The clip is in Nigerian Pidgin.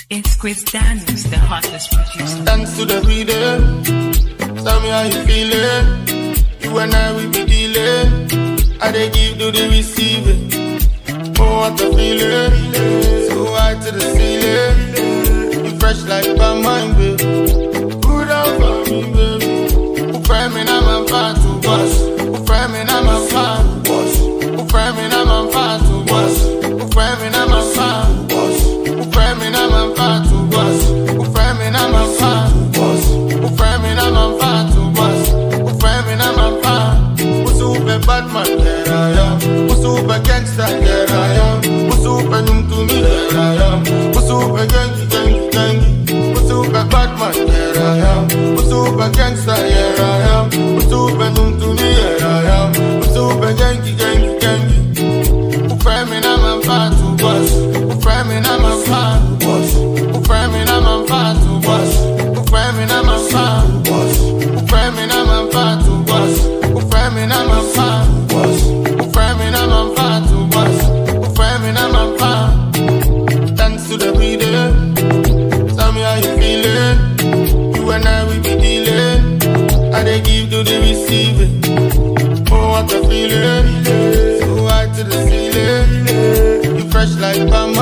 It's Chris Daniels, the hottest producer. Thanks to the reader. Tell me how you feeling. You and I, we be dealing. I they give to the receiving. Oh, what the feeling. So high to the ceiling. You fresh like by mine, baby. Good out for me, baby. Who framing I'm a fat to boss. Who framing I'm a fat to boss. Who framing I'm a fat to boss. Who framing I'm a fat to boss. Who framing I'm a fat to boss. Who framing I'm a fat to boss. Who framing I'm a fat to boss. Who framing I'm a fat. Who super Batman, there I am. Who super gangster, there I am. Who super num to me, there I am. Who super gangy. Who super Batman, there I am. Who super gangster, there I am. Who super num to me, there I am. Who super gangy. Who framing I'm a fat to boss. Who framing I'm a fat to boss. Who framing I'm a fat to boss. Who framing I'm a fat to boss. Who framing I'm a fat to boss. Who framing I'm a fat to boss. Who framing I'm a fat to boss. Who framing I'm a fat. Thanks to the reader. Tell me how you feeling. You and I, we be dealing. I they give to the receiving. Oh, what the feeling. So high to the ceiling. You fresh like Bama.